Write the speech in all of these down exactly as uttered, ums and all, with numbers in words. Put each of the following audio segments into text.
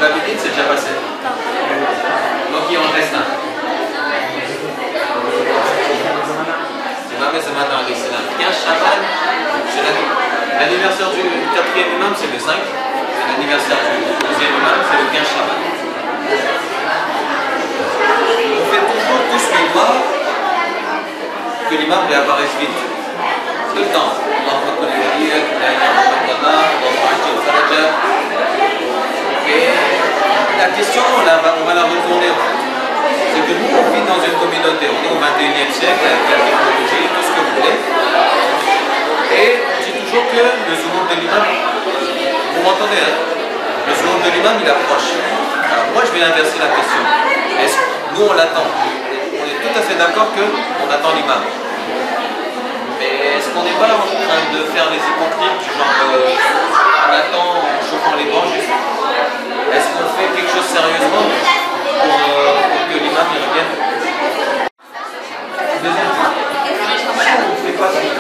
l'avez dit, c'est déjà passé. Donc il en reste un. C'est maintenant quinze Chaban, c'est l'anniversaire du quatrième imam, c'est le cinq. L'anniversaire du deuxième imam, c'est le quinze Chaban. On fait toujours tous les doigts que l'imam lui apparaisse vite. Tout le temps. Et la question, on, la, on va la retourner en fait. C'est que nous, on vit dans une communauté, on est au vingt et unième siècle avec la technologie, tout ce que vous voulez. Et on dit toujours que le zoom de l'imam, vous m'entendez, hein? Le zoom de l'imam, il approche. Alors moi, je vais inverser la question. Est-ce que nous, on l'attend? On est tout à fait d'accord qu'on attend l'imam. Mais est-ce qu'on n'est pas en train de faire les hypocrites, genre euh, on attend en chauffant les bancs juste? Est-ce qu'on fait quelque chose sérieusement pour, euh, pour que l'imam y revienne? Deuxième point. Si on ne fait pas ça,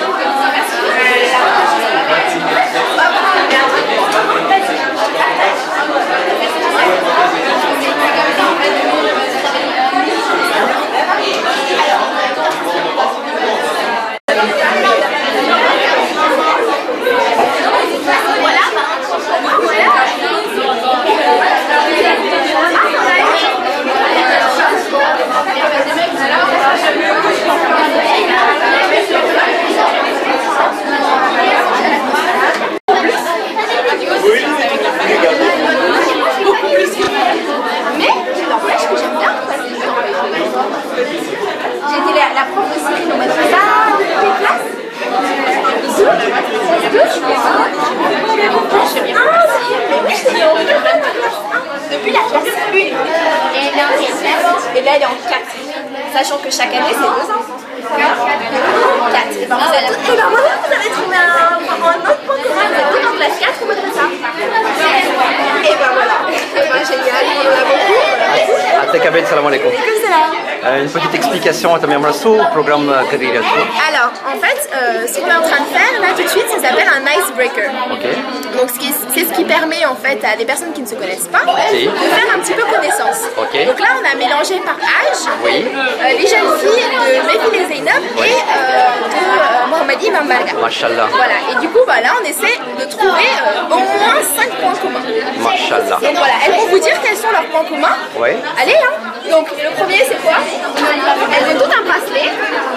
depuis la classe un. Et là, et là, elle est en quatre. Sachant que chaque année, c'est deux ans. quatre. Et ben, vous allez... Et ben, maintenant, vous avez trouvé un, un autre point commun. Vous êtes tous en classe quatre, vous ça. Et ben voilà. Et ben, génial. On en a beaucoup. Atekabed, salam alaikum. Euh, une petite explication à Tamir Rassou, programme Karira. Alors, en fait, euh, ce qu'on est en train de faire là tout de suite, ça s'appelle un icebreaker. Okay. Donc, c'est ce qui permet en fait à des personnes qui ne se connaissent pas okay. de faire un petit peu connaissance. Okay. Donc là, on a mélangé par âge oui. euh, les jeunes filles de Mehdi et Zainab oui. et euh, de euh, Mohamed Imam Malga. Mashallah. Voilà. Et du coup, bah, là, on essaie de trouver euh, au moins cinq points communs. Mashallah. Donc voilà, elles vont vous dire quels sont leurs points communs. Oui. Allez, hein. Donc le premier, c'est quoi? Elles ont tout un bracelet.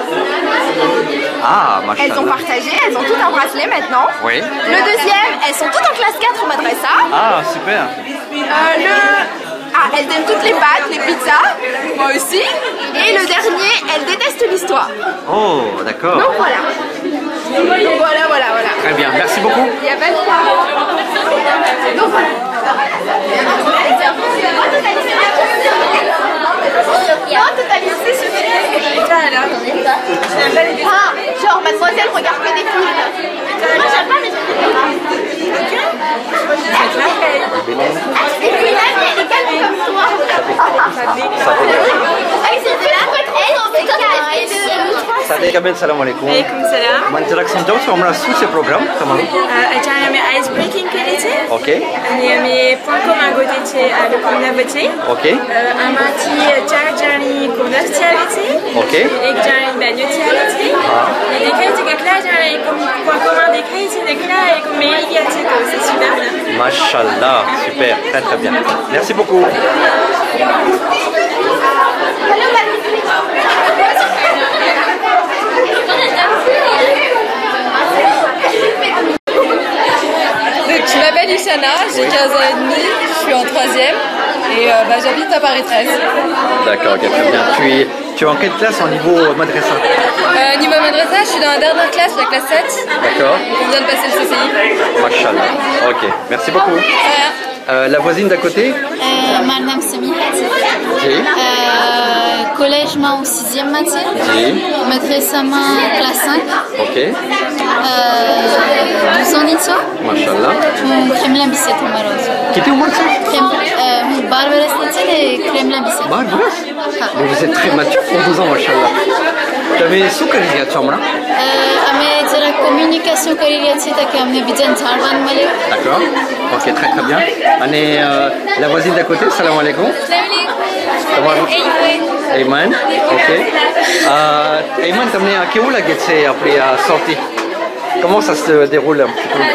Ah, machallah. Elles ont partagé, elles ont tout un bracelet maintenant. Oui. Le deuxième, elles sont toutes en classe quatre au madrasa. Ah, super. Euh, le... Ah, elles aiment toutes les pâtes, les pizzas. Moi aussi. Et le dernier, elles détestent l'histoire. Oh, d'accord. Donc voilà. Donc voilà, voilà, voilà. Très bien, merci beaucoup. Il n'y a pas de quoi. Donc voilà. Ah, genre mademoiselle regarde que des films. Moi j'aime pas mais j'aime pas. C'est une elle est calme comme toi. Atekabed, salam alaikum. Alaikum salam. Mantarak samjao sur Tamir Rassou ce programme, tamam. Acara mi ice breaking केले Okay. अनि हामी point commun गोटे छे आलु कोनाबचे Okay. आमाथि चार जनीको नर्सियाले छे Okay. एक जनी बेन्यो छ्याले छे अनि देखाइ छ કેટલા जनीको point commun देखाइ छ देखला एक मेरिया छे तो c'est super. Mashallah, super, très très bien. Merci beaucoup. Donc, je m'appelle Ishana, j'ai quinze ans et demi, je suis en troisième et euh, bah, j'habite à Paris treize. D'accord, okay, très bien. Tu es, tu es en quelle classe au niveau madrasa? euh, Niveau madrasa, je suis dans la dernière classe, la classe sept. D'accord. On vient de passer le C C I. Machallah. Ok, merci beaucoup. Euh, la voisine d'à côté? euh, Madame Semihat. Oui. Euh, collège ma au sixième matière. Oui. Madrasa ma classe cinq. Ok. Euh, douze ans d'Itza. Machallah. Kremlin Bisset au Maroc. Qui était au Maroc? Barbares Netil et Kremlin Bisset. Barbares. Mais vous êtes très mature pour douze ans, Machallah. તમે શું કરી રહ્યા છો હમણાં? અમે જરા કોમ્યુનિકેશન કરી રહ્યા છીએ તાકે અમને બીજાને જાણવાનું મળે. D'accord. Ok, très très bien. અને la voisine d'à côté, salam alaikum. તમારું Ayman. Ok. Ayman, તમને આ કેવું લાગે છે આપણી આ sortie? Comment ça se déroule un petit peu?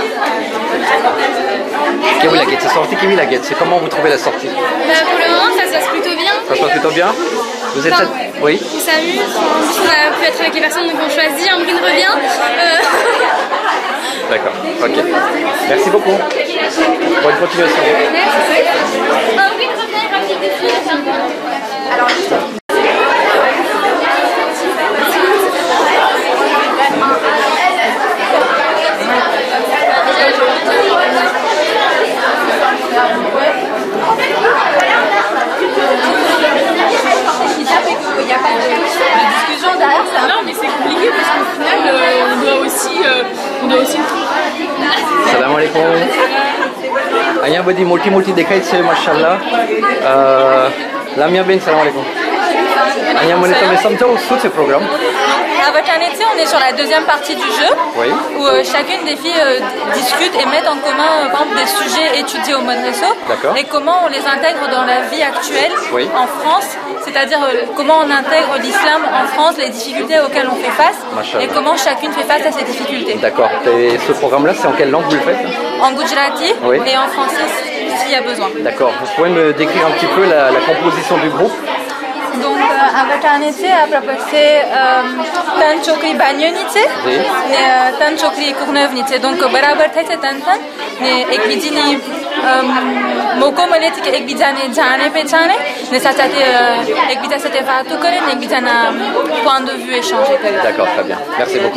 Kévou la guette, sortie Kévou la guette, comment vous trouvez la sortie? Bah, pour le moment, ça se passe plutôt bien. Ça se passe plutôt bien? Vous êtes... Enfin, oui. On s'amuse, on a pu être avec les personnes qu'on choisit, un brune revient. Euh... D'accord, ok. Merci beaucoup. Bonne continuation. Merci. Un brune revient, rapide dessus. Alors, juste... Il n'y a pas de, de discussion derrière ça. Non, mais c'est compliqué parce qu'au final, euh, on doit aussi, euh, on doit aussi. Salam alaikum. અહીંયા બધી મોટી મોટી દેખાય છે માશાલ્લાહ. લામિયા બેન, salam alaikum. અહીંયા મને તમે સમજાવો શું છે programme? À votre année, on est sur la deuxième partie du jeu, oui. où euh, chacune des filles euh, discute et met en commun euh, par exemple, des sujets étudiés au Madrasso et comment on les intègre dans la vie actuelle oui. en France, c'est-à-dire euh, comment on intègre l'islam en France, les difficultés auxquelles on fait face et comment chacune fait face à ces difficultés. D'accord. Et ce programme-là, c'est en quelle langue vous le faites? En Gujarati oui. et en français s'il y a besoin. D'accord. Vous pouvez me décrire un petit peu la, la composition du groupe? Donc, euh, à votre année, à propos de tan chokri banyonite, tan chokri kournevnite. Donc, barabar thay છે tan tan ને એકબીજીની મોકો મળે છે કે એકબીજાને જાણે પહેચાને ને સાથે સાથે એકબીજા સાથે વાતો કરે ને એકબીજાના point de vue échanger કરે. D'accord, très bien. Merci beaucoup.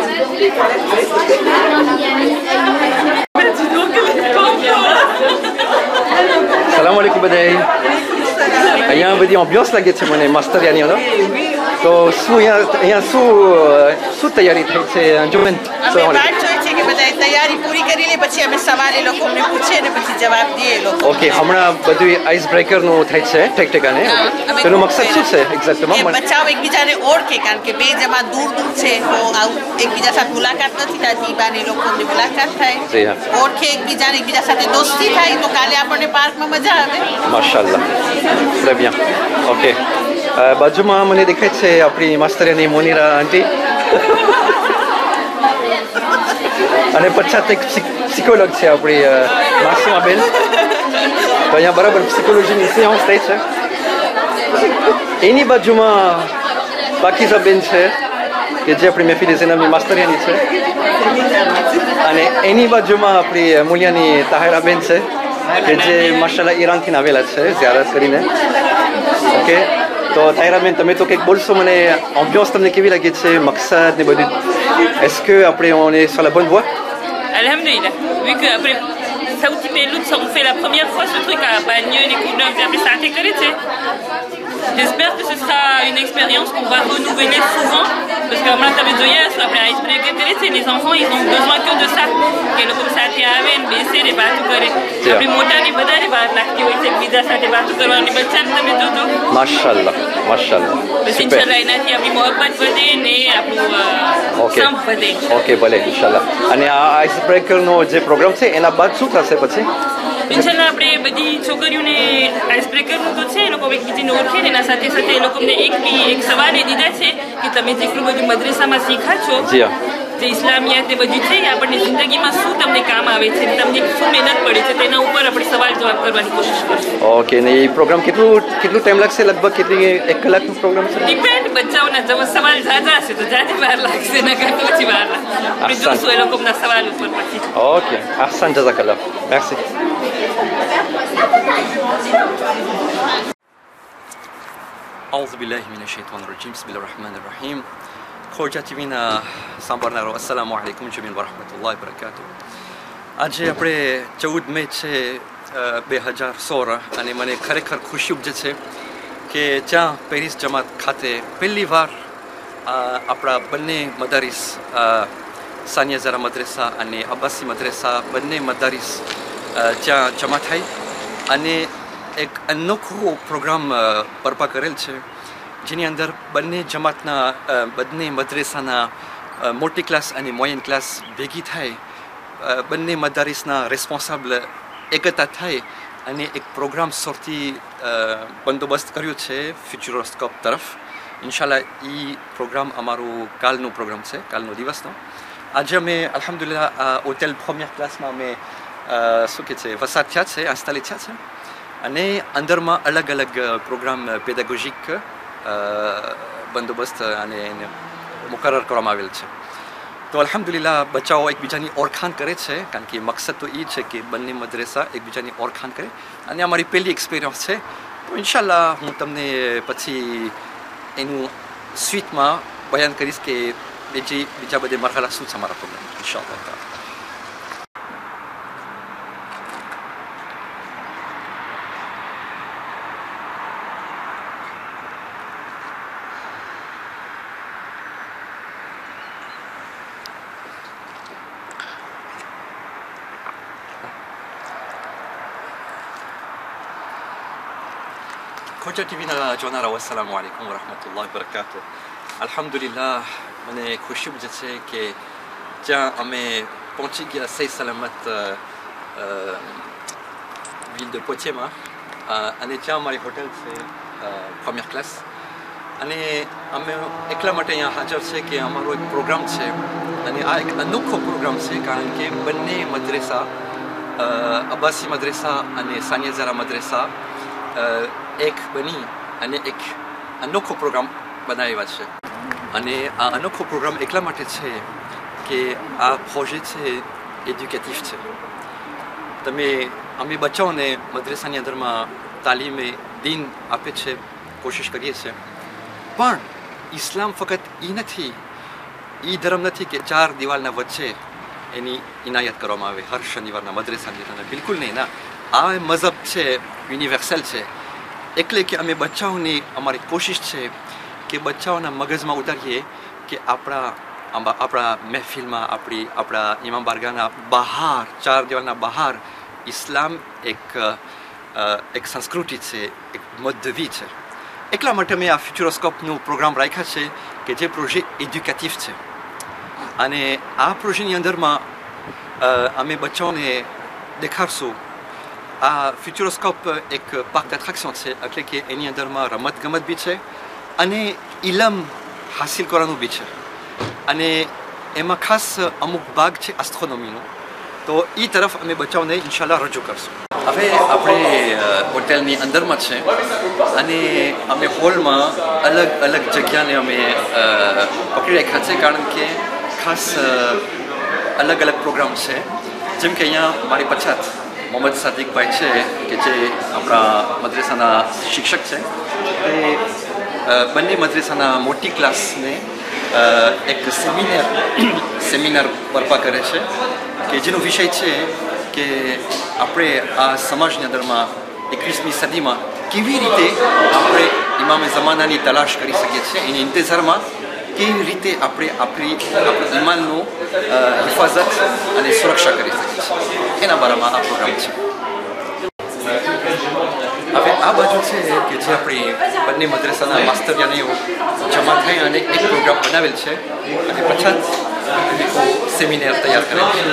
Salam alaikum badaï. અહીંયા બધી ambiance લાગે છે મને માસ્ટરિયાની અંદર. તો શું અહીંયા અહીંયા શું શું તૈયારી થઈ છે અંજુમન? અમે વાત જોઈએ છે કે બધા તૈયારી પૂરી કરી લે પછી અમે સવારે લોકો અમને પૂછે ને પછી જવાબ દઈએ લોકો. ઓકે, હમણાં બધું આઈસ બ્રેકરનું થાય છે ઠેક ઠેકાને. તેનો મકસદ શું છે એક્ઝેક્ટમાં? બચ્ચાઓ એકબીજાને ઓળખે કારણ કે બે જમા દૂર દૂર છે તો આવું એકબીજા સાથે મુલાકાત નથી થતી બાને લોકોની મુલાકાત થાય ઓળખે એકબીજાને એકબીજા સાથે દોસ્તી થાય તો કાલે આપણને પાર્કમાં મજા આવે. માશાલ્લાહ, très bien. Ok. બાજુમાં મને દેખાય છે આપણી માસ્તરિયાની મોનિરા આંટી અને પછાત એક psychologue છે આપણી માસુમા બેન. તો અહીંયા બરાબર psychologyની séance થઈ છે. એની બાજુમાં પાકીઝા બેન છે કે જે આપણી મહેફિલ ઝેનબની માસ્તરિયાની છે અને એની બાજુમાં આપણી મૂલિયાની તાહિરા બેન છે કે જે માશાલ્લાહ ઈરાનથી આવેલા છે ઝિયારત કરીને. ઓકે, તો તાહિરા બેન તમે તો કંઈક બોલશો મને? ambiance તમને કેવી લાગે છે, મકસદ ને બધું? est-ce que après on est sur la bonne voie? Alhamdulillah, vu que après Saouti Pelout, on fait la première fois ce truc à Bagneux, les Courneuves, et après ça a été créé. J'espère que ce sera une expérience qu'on va renouveler souvent, parce que maintenant t'avais dit hier, après Icebreaker, les enfants ils ont besoin que de ça, que le comme ça t'es avec, baisser les bateaux carrés. Après monter les badars, les badars qui ont été vidés, ça t'es bateaux carrés, les badars t'as mis dodo. Mashallah, mashallah. Parce qu'Inch'Allah, il y a des abris mohabbat badés, et après sam badés. Ok, ભલે ઇન્શાલ્લાહ. અને આ ice breaker નો જે પ્રોગ્રામ છે એના બાદ શું થશે પછી? ઇન્શાલ્લાહ આપણે બધી છોકરીઓને આઈસ બ્રેકરનું તો છે એ લોકો એકબીજીને ઓળખે ને એના સાથે સાથે એ લોકોને એક એક સવાલ એ દીધા છે કે તમે જેટલું બધું મદ્રેસામાં શીખા છો જે ઇસ્લામિયાત ને બધું છે એ આપણને જિંદગીમાં શું તમને કામ આવે છે તમને શું મહેનત પડે છે તેના ઉપર આપણે સવાલ જવાબ કરવાની કોશિશ કરશું. ઓકે, ને એ પ્રોગ્રામ કેટલું કેટલું ટાઈમ લાગશે? લગભગ કેટલી એક કલાકનો પ્રોગ્રામ છે? ડિપેન્ડ બચ્ચાઓના જવાબ સવાલ ઝાઝા હશે તો ઝાઝી વાર લાગશે ને કાંઈ ઓછી વાર લાગશે. આપણે જોશું એ લોકોના સવાલ ઉપર પછી. Okay, ahsan jazakallah. Merci. أعوذ بالله من الشيطان الرجيم بسم الله الرحمن الرحيم. خوجا ટીવીના સાંભળનારો અસલામુ અલૈકુમ જમીન વરહમતુલ્લાહ વબરકાતુ. આજે આપણે ચૌદ મે છે બે હજાર સોળ અને મને ખરેખર ખુશી ઉપજે છે કે જ્યાં પેરિસ જમાત ખાતે પહેલી વાર આપણા બંને મદારીસ સાનિયા ઝરા મદ્રેસા અને અબ્બાસી મદ્રેસા બંને મદારીસ જ્યાં જમા થઈ અને એક અનોખો પ્રોગ્રામ બરપા કરેલ છે જેની અંદર બંને જમાતના બંને મદ્રેસાના મોટી ક્લાસ અને મોયન ક્લાસ ભેગી થાય, બંને મદારીસના રેસ્પોન્સાબલ એકતા થાય અને એક પ્રોગ્રામ સૌથી બંદોબસ્ત કર્યો છે ફ્યુચરોસ્કોપ તરફ. ઇન્શાલ્લાહ એ પ્રોગ્રામ અમારું કાલનું પ્રોગ્રામ છે, કાલનો દિવસનો. આજે અમે અલ્હમ્દુલિલ્લાહ હોટેલ પ્રીમિયર ક્લાસમાં અમે શું કહે છે વસાત થયા છે, ઇન્સ્ટોલ થયા છે અને અંદરમાં અલગ અલગ પ્રોગ્રામ પેડાગોજિક બંદોબસ્ત અને એને મુકરર કરવામાં આવેલ છે. તો અલ્હમ્દુલિલ્લાહ બચ્ચાઓ એકબીજાની ઓળખાણ કરે છે, કારણ કે મકસદ તો એ છે કે બંને મદ્રેસા એકબીજાની ઓળખાણ કરે અને અમારી પહેલી એક્સપિરિયન્સ છે. તો ઇન્શાલ્લાહ હું તમને પછી એનું સ્વીટમાં બયાન કરીશ કે બીજી બીજા બધે મરહલા શું છે અમારા પ્રોગ્રામ ઇન્શાલ્લાહ. ખોજા ટીવીના જોનારાઓ અસ્સલામુ અલૈકુમ વરહમતુલ્લાહિ વબરકાતુહ. અલ્હમ્દુલિલ્લાહ મને ખુશી છે કે જ્યાં અમે પહોંચી ગયા સહી સલામત વિલ de પોચેમાં અને જ્યાં અમારી હોટેલ છે પ્રીમિયર ક્લાસ અને અમે એટલા માટે અહીંયા હાજર છે કે અમારો એક પ્રોગ્રામ છે અને આ એક અનોખો પ્રોગ્રામ છે, કારણ કે બંને મદ્રેસા અબ્બાસી મદ્રેસા અને સાનિયા ઝરા મદ્રેસા એક બની અને એક અનોખો પ્રોગ્રામ બનાવ્યા છે. અને આ અનોખો પ્રોગ્રામ એટલા માટે છે કે આ પ્રોજેક્ટ છે એજ્યુકેટિવ છે. તમે અમે બચ્ચાઓને મદ્રેસાની અંદરમાં તાલીમે દીન આપે છે, કોશિશ કરીએ છીએ, પણ ઇસ્લામ ફક્ત એ નથી, એ ધર્મ નથી કે ચાર દિવાલના વચ્ચે એની ઇનાયત કરવામાં આવે હર શનિવારના મદ્રેસાની અંદર. બિલકુલ નહીં ના, આ મઝહબ છે યુનિવર્સલ છે. એટલે કે અમે બચ્ચાઓની અમારી કોશિશ છે કે બચ્ચાઓના મગજમાં ઉતારીએ કે આપણા આપણા મહેફિલમાં આપણી આપણા ઇમામ બારગાહના બહાર ચાર દિવાલના બહાર ઇસ્લામ એક એક સંસ્કૃતિ છે, એક મધ્યવી છે. એટલા માટે મેં આ ફ્યુચરોસ્કોપનું પ્રોગ્રામ રાખ્યા છે કે જે પ્રોજેક્ટ એજ્યુકેટિવ છે. અને આ પ્રોજેક્ટની અંદરમાં અમે બચ્ચાઓને દેખાડશું. આ ફ્યુચરોસ્કોપ એક પાર્ક એટ્રેક્શન છે, એટલે કે એની અંદરમાં રમત ગમત બી છે અને ઇલમ હાસિલ કરવાનું બી છે. અને એમાં ખાસ અમુક ભાગ છે એસ્ટ્રોનોમીનો. તો એ તરફ અમે બચ્ચાઓને ઇન્શાલ્લાહ રજૂ કરશું. હવે આપણે હોટેલની અંદરમાં છે અને અમે હોલમાં અલગ અલગ જગ્યાને અમે પકડી રાખ્યા છે, કારણ કે ખાસ અલગ અલગ પ્રોગ્રામ છે. જેમ કે અહીંયા મારી પછાત મોહમ્મદ સાદિકભાઈ છે કે જે આપણા મદ્રેસાના શિક્ષક છે. તે બંને મદ્રેસાના મોટી ક્લાસને એક સેમિનાર સેમિનાર બરપા કરે છે કે જેનો વિષય છે કે આપણે આ સમાજની અંદરમાં એકવીસમી સદીમાં કેવી રીતે આપણે ઇમામે ઝમાનાની તલાશ કરી શકીએ છીએ, એની ઇંતજારમાં કેવી રીતે આપણે આપણી આપણા ઈમાનનું હિફાજત અને સુરક્ષા કરી શકીએ છીએ, એના બારામાં આ પ્રોગ્રામ છે. હવે આ બાજુ છે કે જે આપણી બંને મદ્રેસાના માસ્તરિયાનીઓ જમા થઈ અને એક પ્રોગ્રામ બનાવેલ છે અને પછાત સેમિનાર તૈયાર કરેલ છે.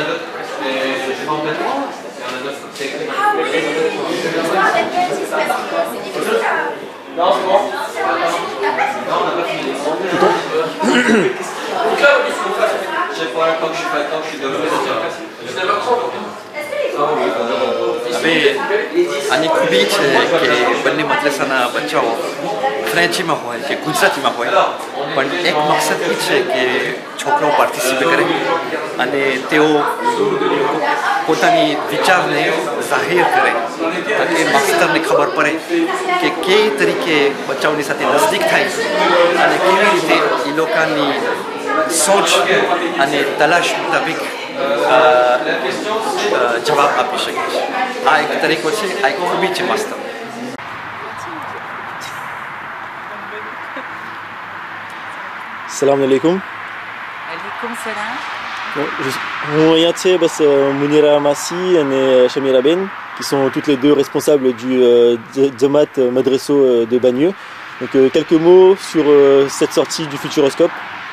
હવે આની ખૂબી છે કે બંને મદ્રેસાના બચ્ચાઓ ફ્રેન્ચીમાં હોય કે ગુજરાતીમાં હોય, પણ એક મકસદ એ છે કે છોકરાઓ પાર્ટિસિપેટ કરે અને તેઓ પોતાની વિચારને જાહેર કરે, તાકે માસ્ટરને ખબર પડે કે કઈ તરીકે બચ્ચાઓની સાથે નજદીક થાય અને કેવી રીતે એ લોકોની સોચ અને તલાશ મુતાબિક જવાબ આપી શકે છે. આ એક તરીકો છે, આ એક ખૂબી છે master. Salam alaikum. Alaikum salam. Bon, je, on y a bas Mounira Massi et Shamira Ben, qui sont toutes les deux responsables du euh, Djamat Madresso de Bagneux. Donc euh, quelques mots sur euh, cette sortie du Futuroscope.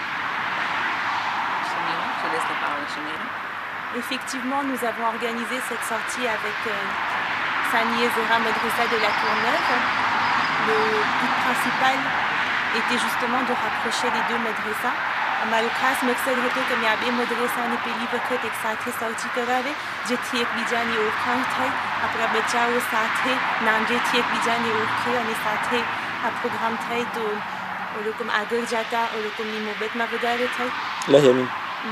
Effectivement, nous avons organisé cette sortie avec euh, Sani Ezra Medresa de la Courneuve. Le but principal était justement de rapprocher les deux medresas. हमारे खास मकसद હતો કે મેં આ બે મદ્રેસાની પહેલી વખત એક સાથે સૌથી કરાવે જેથી એકબીજાની ઓળખાણ થાય આપણા બચ્ચાઓ સાથે નાનરેથી એકબીજાને ઓળખે અને સાથે આ પ્રોગ્રામ થાય તો એ લોકો આગળ જતા એ લોકોની મોહબતમાં વધારે થાય. Là, Yamin.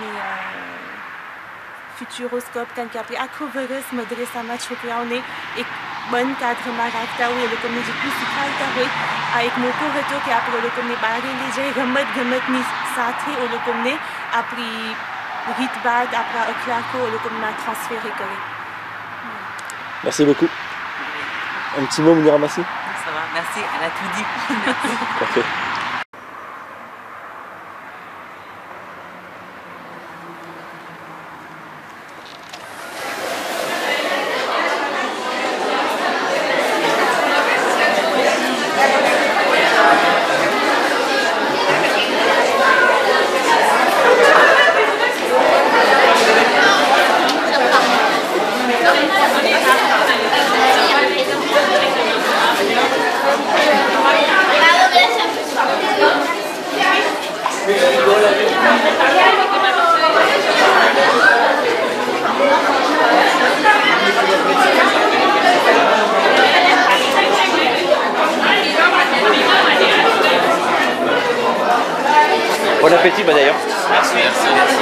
Futuroscope કારણ કે આપણે આખું વરસ મદ્રેસામાં છોકરાઓને એક બંધ કાદરમાં રાખતા હોય એ લોકોને જેટલું શીખવાડતા હોય આ એક મોકો હતો કે આપણે એ લોકોને બહાર લઈ જાય રમત ગમતની સાથે એ લોકોને આપણી રીતભાત આપણા અખલાકો એ લોકોમાં ટ્રાન્સફેરે કરે. Merci beaucoup. Un petit mot, Mounira Massi? Ça va, merci, elle a tout dit. Merci. Parfait. Bon appétit bah d'ailleurs. Merci, merci, merci.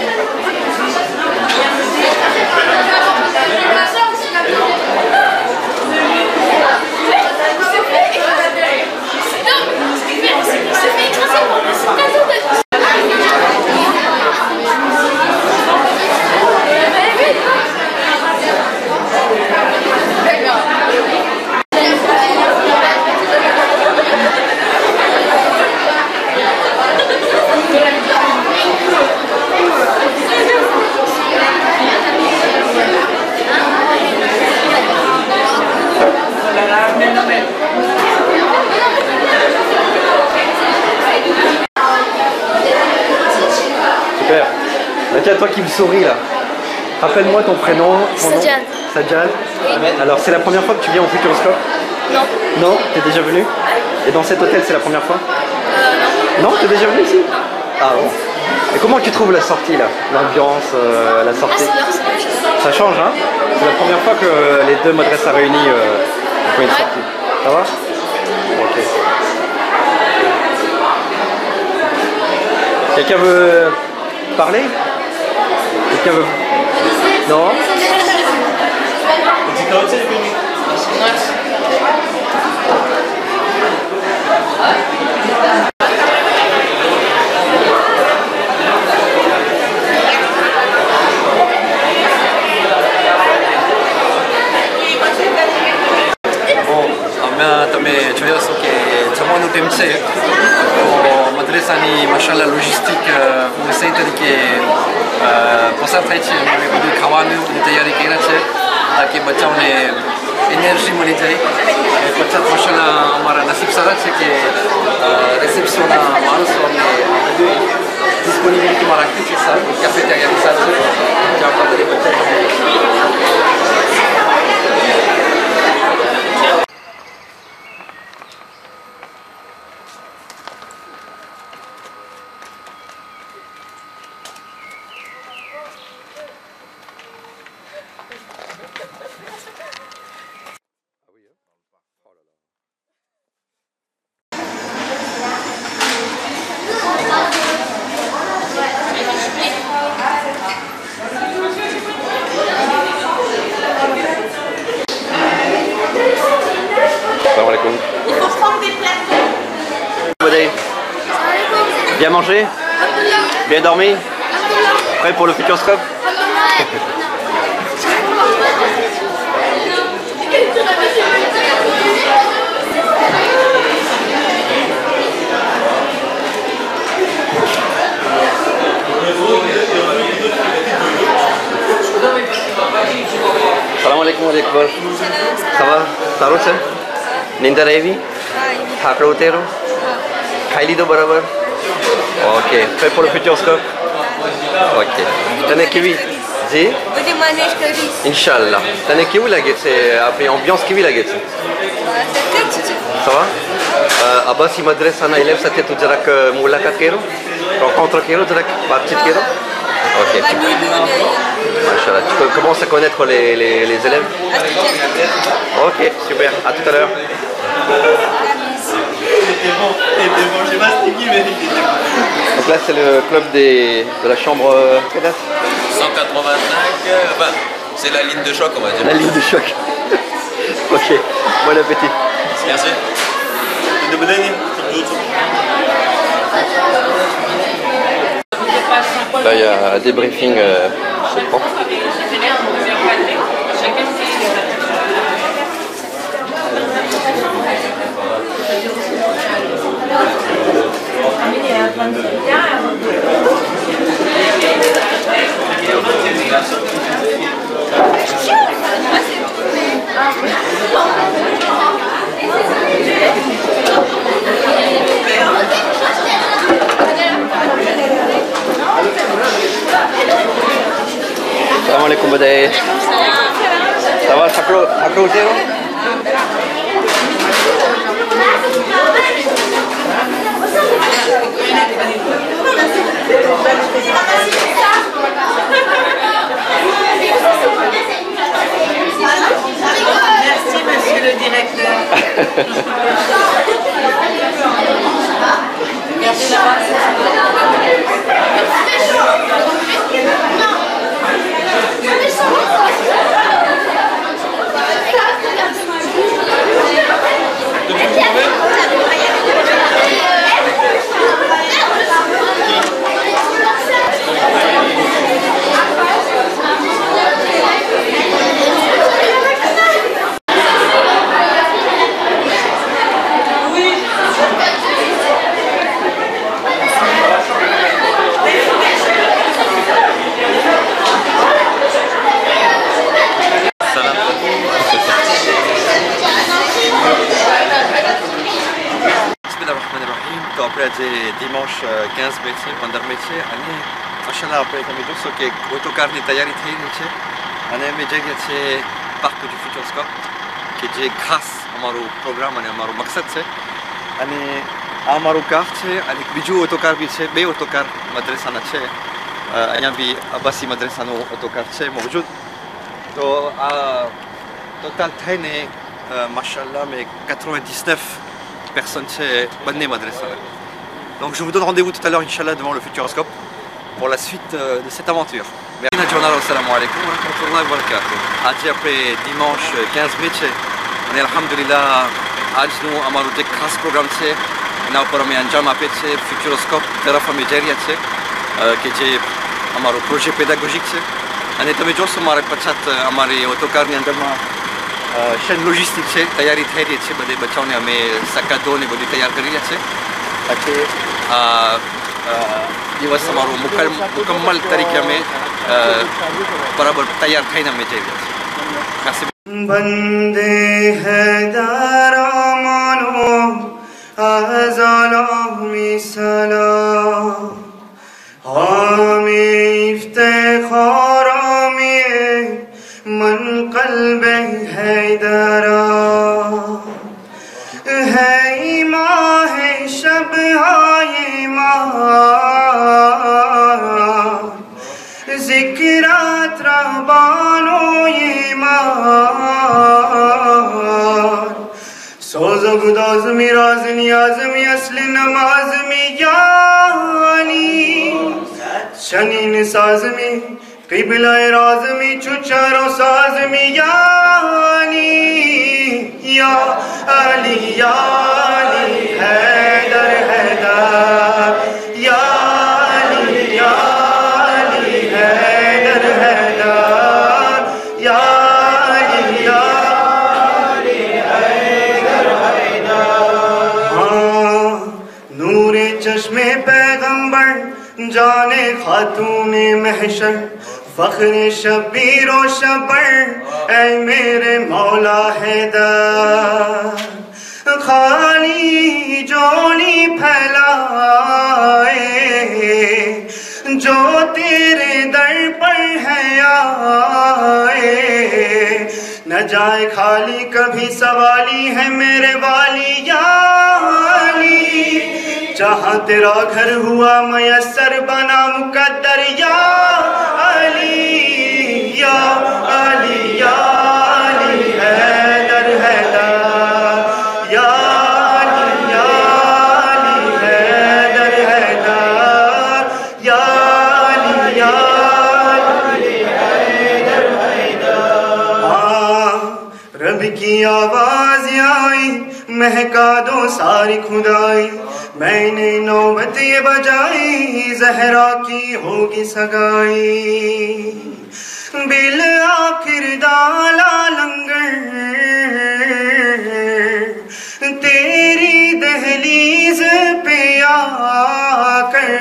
Super. Bah tiens, toi qui me souris là, rappelle-moi ton prénom. Ton nom. Sajjad. Sajjad. Oui. Alors c'est la première fois que tu viens au Futuroscope? Non. Non? T'es déjà venu? Et dans cet hôtel c'est la première fois? Euh, non. Non? T'es déjà venu ici? Ah bon. Et comment tu trouves la sortie là? L'ambiance, euh, la sortie? Ah, c'est bien, Ça change hein? C'est la première fois que les deux madrasas réunis euh, font une sortie. Ça va? Ok. Quelqu'un veut parler? Quelqu'un veut... Non? તમે જોયો છો કે જમવાનું ટાઈમ છે તો મદ્રેસાની માશાલ્લાહ લોજિસ્ટિક સહી તરીકે પસાર થાય છે અને બધું ખાવાનું બધી તૈયારી કર્યા છે તાકી બચ્ચાઓને એનર્જી મળી જાય અને પછાત માશાલ્લાહ અમારા નસીબ સારા છે કે રિસેપ્શનના માણસો અમને બધું ડિસ્પોનિબિલિટીમાં રાખી છે સર કેફેટેરિયાની સાથે જ્યાં આપણા બધા બચ્ચા Bien mangé? Bien dormi? Prêt pour le Futuroscope? Salam alaikum alaikum. Ça va? Ça roule ça? Ninda Revi? Hakro Tero. Khailido barabar. Ok. Prêt pour le Futuroscope? Ok. T'en es qui? Ji? Uite manege căriți. Inch'Allah. T'en es qui la guette? Après ambiance qui la guette? Ça va? Euh, Abba si m'adresse à un élève, ça t'est tout dire que moula quatre kilo? Rencontre kilo, dire que partie kilo? Ok. Machallah. Tu commences à connaître les, les, les élèves? Ok, super. À tout à l'heure. Donc là c'est le club des, de la chambre euh, cent quatre-vingt-cinq, enfin, c'est la ligne de choc on va dire. La ligne de choc. Ok, bon appétit. Merci. Là il y a un débriefing euh, chez le prof. Salam alaikum badai. Ça va, Hakro, Hakro Zero? Merci monsieur le directeur. dimanche quinze métiers, पंद्रह métiers, અને માશાલ્લાહ આપણે તમે જોશો કે ઓટોકારની તૈયારી થઈ રહી છે અને અમે જઈ રહ્યા છીએ પાર્ક du Futuroscope કે જે ખાસ અમારું પ્રોગ્રામ અને અમારો મકસદ છે અને આ અમારું કાર છે અને બીજું ઓટોકાર બી છે બે ઓટોકાર મદ્રેસાના છે અહીંયા બી અબ્બાસી મદ્રેસાનો ઓટોકાર છે મોજૂદ તો આ ટોટલ થઈને માશાલ્લાહ મેં quatre-vingt-dix-neuf personnes છે બંને મદ્રેસાના. Donc je vous donne rendez-vous tout à l'heure, Inch'Allah, devant le Futuroscope pour la suite euh, de cette aventure. Merci. Assalamu alaikum wa rahmatullahi wa barakatuh. Aji après dimanche quinze mai, on est alhamdulillah, aji nous avons un grand programme, on a pour un jam après Futuroscope, terra familiaire, qui est un projet pédagogique. On est tous les jours pachat हमारे autocar ની અંદરમાં chaîne logistique છે તૈયારી થઈ રહી છે બધે બચ્ચાઓને અમે સકાદો ને બધી તૈયાર કરી રહ્યા છે ताकि दिवस हमारो मुकम्मल तरीके में बराबर तैयार थईने में जई रहिया छे. बंदे हैदरा मानो अज़ला मिसला हामी इफ्तिखार में मन क़ल्ब हैदरा है माँ है शब आए माँ ज़िक्रात रहबानो ये माँ सोज़ो गुदाज़मी राज़नी आज़मी असली नमाज़मी यानी शनीन साज़मी क़िबला राज़मी चुचारो साज़मी यानी या अली या अली हैदर हैदर या अली या अली हैदर हैदर या अली या अली हैदर हैदर. हाँ नूरे चश्मे पैगंबर जाने खातूने महशर फ़ख्र शबीर व शबर ऐ मेरे मौला हैदर خالی جوڑی پھیلائے جو تیرے در پر ہے آئے نہ جائے خالی کبھی سوالی ہے میرے والی یا علی جہاں تیرا گھر ہوا میسر بنا مقدر یا علی یا علی یا علی حیدر حیدر یا علی یا علی حیدر حیدر یا علی یا علی حیدر حیدر ہاں رب کی آواز آئی مہکا دو ساری خدائی میں نے نوبت یہ بجائی زہرا کی ہوگی سگائی بالآخر ڈالا لنگر تیری دہلیز پہ آ کر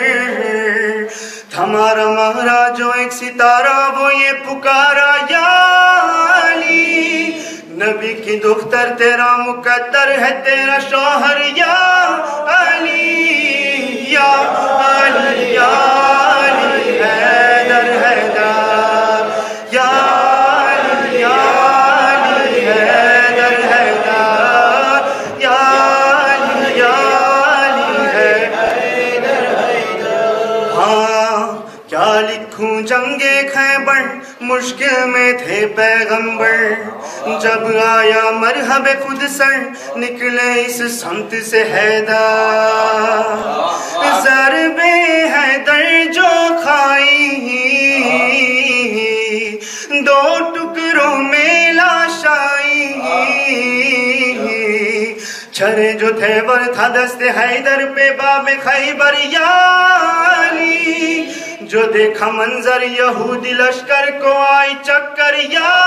ہمارا مہرا جو ایک ستارہ وہ یہ پکارا یا علی نبی کی دختر تیرا مقدر ہے تیرا شوہر یا علی یا علی یا علی حیدر حیدر یا علی یا علی حیدر حیدر یا علی یا علی حیدر حیدر ہاں کیا لکھوں جنگ خیبر مشکل میں تھے پیغمبر جب آیا مرحب خود سر نکلے اس سمت سے حیدر ضرب حیدر جو کھائی دو ٹکڑوں میں لاشائی چھرے جو تھے ور تھا دست حیدر پہ باب خیبر یا علی جو دیکھا منظر یہودی لشکر کو آئی چکر یا